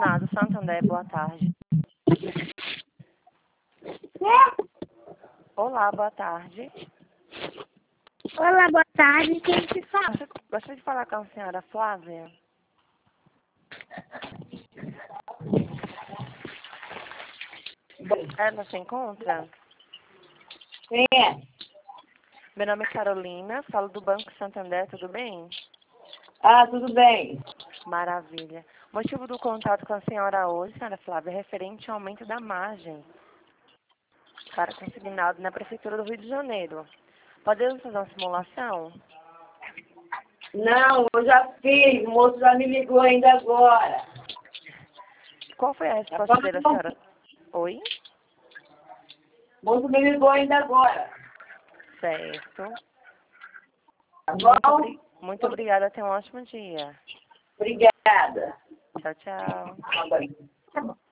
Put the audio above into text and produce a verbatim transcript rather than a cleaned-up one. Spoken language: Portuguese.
consignado Santander, boa tarde. Olá, boa tarde. Olá, boa tarde. Quem te fala? Gostaria gostaria de falar com a senhora Flávia. Ela se encontra? Quem é? Meu nome é Carolina, falo do Banco Santander, tudo bem? Ah, tudo bem. Maravilha. O motivo do contato com a senhora hoje, senhora Flávia, é referente ao aumento da margem para consignado na Prefeitura do Rio de Janeiro. Podemos fazer uma simulação? Não, eu já fiz. O moço já me ligou ainda agora. Qual foi a resposta dele, senhora? Oi? O moço me ligou ainda agora. Certo. Tá Muito, bom? obri muito obrigada, tenha um ótimo dia. Obrigada. Tchau, tchau. Tá bom.